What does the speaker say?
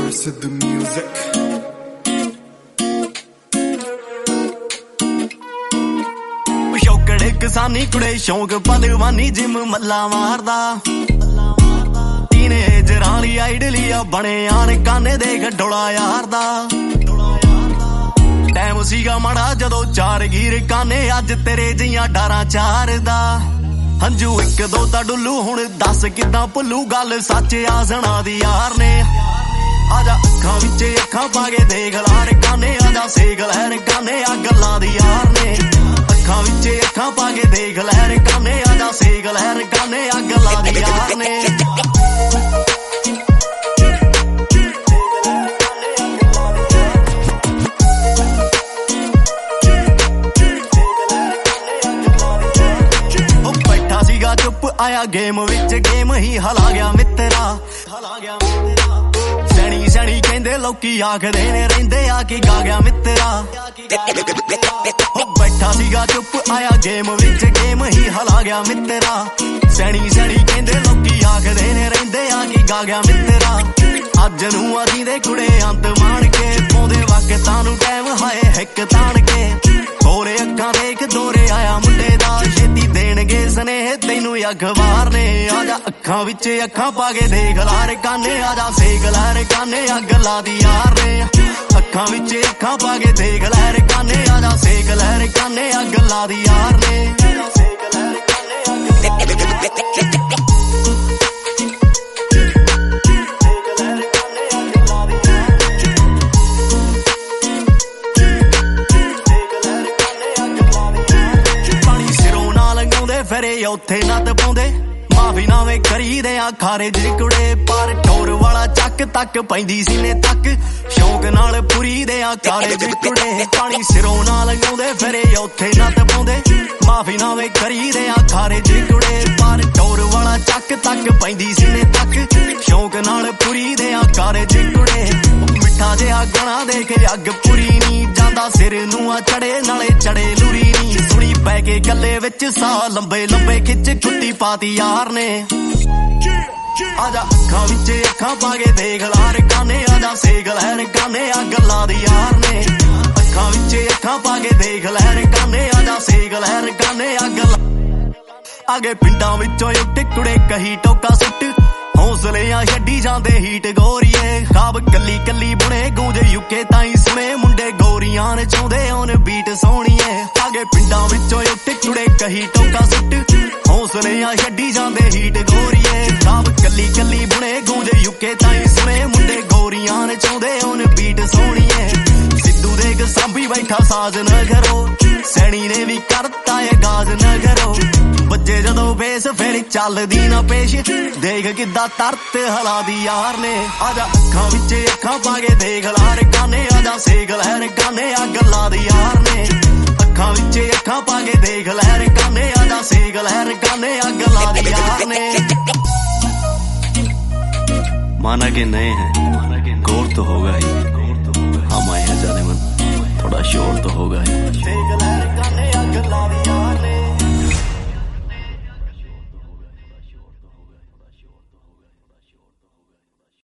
Sid the music. ਸ਼ੌਕੜੇ ਕਿਸਾਨੀ ਕੁੜੇ ਸ਼ੌਂਕ ਪਲਵਾਨੀ ਜਿਮ ਮੱਲਾ ਮਾਰਦਾ ਟੀਨੇਜਰ ਵਾਲੀ ਆਈਡਲੀ ਆ ਬਣੇ ਆਣ ਕਾਨੇ ਦੇ ਗੱਡੋਲਾ ਯਾਰ ਦਾ ਟਾਈਮ ਸੀਗਾ ਮਾੜਾ ਜਦੋਂ ਚਾਰ ਗੀਰ ਕਾਨੇ ਅੱਜ ਤੇਰੇ ਜੀਆਂ ਡਾਰਾਂ ਚਾਰਦਾ ਹੰਝੂ ਇੱਕ ਦੋ ਤਾਂ ਡੁੱਲੂ ਹੁਣ ਦੱਸ ਕਿੱਦਾਂ ਭੁੱਲੂ ਗੱਲ ਸੱਚ ਆਸਣਾ ਦੀ ਯਾਰ ਨੇ ਆਜਾ ਅੱਖਾਂ ਵਿੱਚ ਅੱਖਾਂ ਪਾ ਕੇ ਦੇਖ ਲਾਰ ਕਾਨੇ ਆਜਾ ਸੇਕ ਲਹਿਰ ਕਾਨੇ ਆ ਗੱਲਾਂ ਦੀ ਯਾਰ ਨੇ ਅੱਖਾਂ ਵਿੱਚ ਅੱਖਾਂ ਪਾ ਕੇ ਦੇਖ ਲਹਿਰ ਕਾਨੇ ਆਜਾ ਸੇਕ ਲਹਿਰ ਕਾਨੇ ਆ ਗੱਲਾਂ ਦੀ ਯਾਰ ਨੇ ਚੁੱਪ ਆਇਆ ਗੇਮ ਵਿੱਚ ਗੇਮ ਹੀ ਹਲਾ ਗਿਆ ਮਿੱਤਰਾ ਸਣੀ ਕਹਿੰਦੇ ਲੋਕੀ ਆਖਦੇ ਨੇ ਰਹਿੰਦੇ ਆ ਕਿ ਗਾ ਗਿਆ ਮਿੱਤਰਾ ਬੈਠਾ ਸੀਗਾ ਚੁੱਪ ਆਇਆ ਗੇਮ ਵਿੱਚ ਗੇਮ ਹੀ ਹਲਾ ਗਿਆ ਮਿੱਤਰਾ ਸਣੀ ਕਹਿੰਦੇ ਲੋਕੀ ਆਖਦੇ ਨੇ ਰਹਿੰਦੇ ਆ ਕਿ ਗਾ ਗਿਆ ਮਿੱਤਰਾ ਅੱਜ ਨੂੰ ਅਸੀਂ ਦੇ ਕੁੜੇ ਅੰਤ ਮਾਣ ਕੇ ਪਾਉਂਦੇ ਵਕਤਾਂ ਨੂੰ ਟਾਈਮ ਹਾਏ ਹਿੱਕ ਤਾਣ ਕੇ ਹੋਰੇ ਅੱਖਾਂ ਦੇਖ ਦੋਰੇ ਆਇਆ ਮੁੰਡੇ ਦਾ ਛੇਤੀ ਦੇਣਗੇ ਸਨੇਹ ਤੈਨੂੰ ਅਖਬਾਰ ਨੇ ਆਜਾ ਅੱਖਾਂ ਵਿੱਚ ਅੱਖਾਂ ਪਾ ਕੇ ਦੇਖ ਲਾਰ ਕਾਨੇ ਆਜਾ ਸੇਕ ਲਹਿਰ ਕਾਨੇ ਆ ਗੱਲਾਂ ਦੀ ਯਾਰ ਨੇ ਅੱਖਾਂ ਵਿੱਚ ਅੱਖਾਂ ਪਾ ਕੇ ਦੇਖ ਲਹਿਰ ਕਾਨੇ ਆਜਾ ਸੇਕ ਲਹਿਰ ਕਾਨੇ ਆ ਗੱਲਾਂ ਦੀ ਯਾਰ ਨੇ ਫਰੇ ਉੱਥੇ ਨੱਤ ਪਾਉਂਦੇ ਮਾਫੀ ਨਾਵੇਂ ਕਰੀਦੇ ਆ ਖਾਰੇ ਜੇ ਕੁੜੇ ਪਰ ਟੋਰ ਵਾਲਾ ਚੱਕ ਤੱਕ ਪੈਂਦੀ ਸੀਨੇ ਤੱਕ ਸ਼ੌਂਕ ਨਾਲ ਪੂਰੀ ਦੇ ਆ ਕਾਰੇ ਜੇ ਕੁੜੇ ਪਾਣੀ ਸਿਰੋਂ ਨਾਲ ਗਾਉਂਦੇ ਫਰੇ ਉੱਥੇ ਨੱਤ ਪਾਉਂਦੇ ਮਾਫੀ ਨਾਵੇਂ ਕਰੀਦੇ ਆ ਖਾਰੇ ਜੇ ਕੁੜੇ ਪਰ ਟੋਰ ਵਾਲਾ ਚੱਕ ਤੱਕ ਪੈਂਦੀ ਸੀਨੇ ਤੱਕ ਸ਼ੌਂਕ ਨਾਲ ਪੂਰੀ ਦੇ ਆ ਕਾਰੇ ਜੇ ਕੁੜੇ ਮਿੱਠਾ ਜਿਹਾ ਗਣਾ ਦੇ ਕੇ ਅੱਗ ਪੂਰੀ ਨਹੀਂ ਜਾਂਦਾ ਸਿਰ ਨੂੰ ਆ ਚੜੇ ਨਾਲੇ ਚੜੇ ਲੂਰੀ ਨਹੀਂ ਸੁਣੀ ਪੈ ਕੇ ਗੱਲੇ ਵਿੱਚ ਸਾਹ ਲੰਬੇ ਖਿੱਚ ਛੁੱਟੀ ਪਾਤੀ ਯਾਰ ਨੇ ਆਜਾ ਅੱਖਾਂ ਵਿੱਚ ਅੱਖਾਂ ਪਾ ਕੇ ਦੇਖ ਲਾਰ ਕਾਨੇ ਆਜਾ ਸੇਕ ਲਹਿਰ ਕਾਨੇ ਆ ਗੱਲਾਂ ਦੀ ਯਾਰ ਨੇ ਅੱਖਾਂ ਵਿੱਚ ਅੱਖਾਂ ਪਾ ਕੇ ਦੇਖ ਲਹਿਰ ਕਾਨੇ ਆਜਾ ਸੇਕ ਲਹਿਰ ਕਾਨੇ ਆ ਗੱਲਾਂ ਆਗੇ ਪਿੰਡਾਂ ਵਿੱਚੋਂ ਟਿਕੜੇ ਕਹੀ ਟੋਕਾ ਸੁੱਟ ਹੌਸਲਿਆਂ ਛੱਡੀ ਜਾਂਦੇ ਹੀਟ ਗੋਰੀਏ ਖਾਬ ਕੱਲੀ ਬੁਣੇ ਗੂੰਜੇ ਯੁਕੇ ਤਾਈਂ ਸੁਣੇ ਮੁੰਡੇ ਗੋਰੀਆਂ ਨੇ ਚਾਹੁੰਦੇ ਉਹਨ ਬੀਟ ਸੋਹਣੀਏ ਆਗੇ ਪਿੰਡਾਂ ਵਿੱਚੋਂ ਟਿਕੜੇ ਕਹੀ ਟੋਕਾ ਸੁੱਟ ਹੌਸਲਿਆਂ ਛੱਡੀ ਜਾਂਦੇ ਹੀਟ ਗੋਰੀਏ ਖਾਬ ਕੱਲੀ ਬੁਣੇ ਗੂੰਜੇ ਯੁਕੇ ਤਾਈਂ ਸੁਣੇ ਮੁੰਡੇ ਗੋਰੀਆਂ ਨੇ ਚਾਹੁੰਦੇ ਉਹਨ ਬੀਟ ਸੋਹਣੀਏ ਸਿੱਧੂ ਦੇ ਸਾਂਭੀ ਬੈਠਾ ਸਾਜ ਨਾ ਕਰੋ ਸੈਣੀ ਨੇ ਵੀ ਕਰਤਾ ਏ ਗਾਜ ਨਾ ਕਰੋ ਬੱਜੇ ਜਦੋਂ ਬੇਸ ਫਿਰ ਚੱਲਦੀ ਨਾ ਪੇਸ਼ ਦੇਖ ਕਿੱਦਾਂ ਤਰਤ ਹਲਾ ਦੀ ਯਾਰ ਨੇ ਆਜਾ ਅੱਖਾਂ ਵਿੱਚ ਅੱਖਾਂ ਪਾ ਕੇ ਦੇਖ ਲਾਰ ਕਾਨੇ ਆਜਾ ਸੇਕ ਲਹਿਰ ਕਾਨੇ ਆ ਗੱਲਾਂ ਦੀ ਯਾਰ ਨੇ ਅੱਖਾਂ ਵਿੱਚ ਅੱਖਾਂ ਪਾ ਕੇ ਦੇਖ ਲਹਿਰ ਕਾਨੇ ਆਜਾ ਸੇਕ ਲਹਿਰ ਕਾਨੇ ਆ ਗੱਲਾਂ ਦੀ ਯਾਰ ਨੇ माना कि नए हैं गौर तो होगा ही हम आए हैं जाने मन थोड़ा शोर तो होगा ही